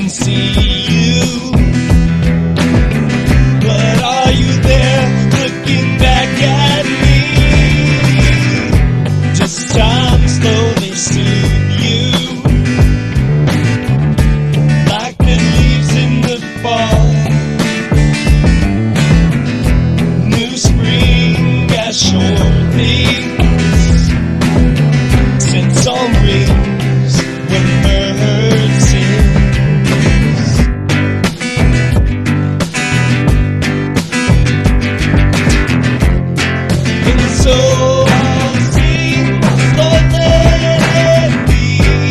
can see you. But are you there looking back at me? Does time slowly soothe you? Like the leaves in the fall, new spring has short things, sent some rings when birds sing. And so I'll sing, Lord, let it be.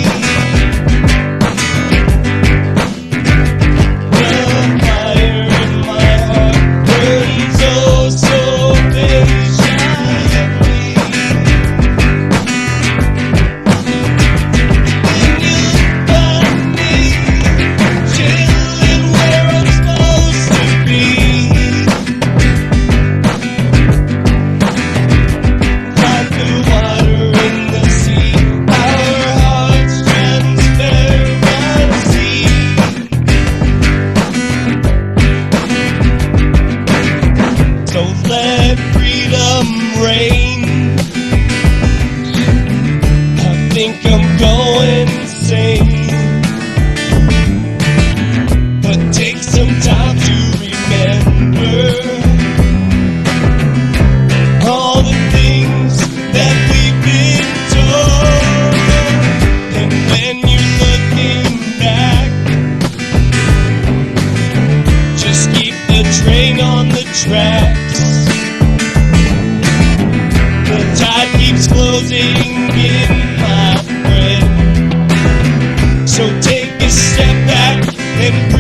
The fire in my heart burns oh so patiently. And you find me chilling where I'm supposed to be. Like the water in the sea, our hearts transparency. So let freedom reign. I think I'm going insane, but take some time to remember all the things that we've been told. And when you're looking back, just keep the train on the tracks. The tide keeps closing in, my friend. So take a step back and breathe.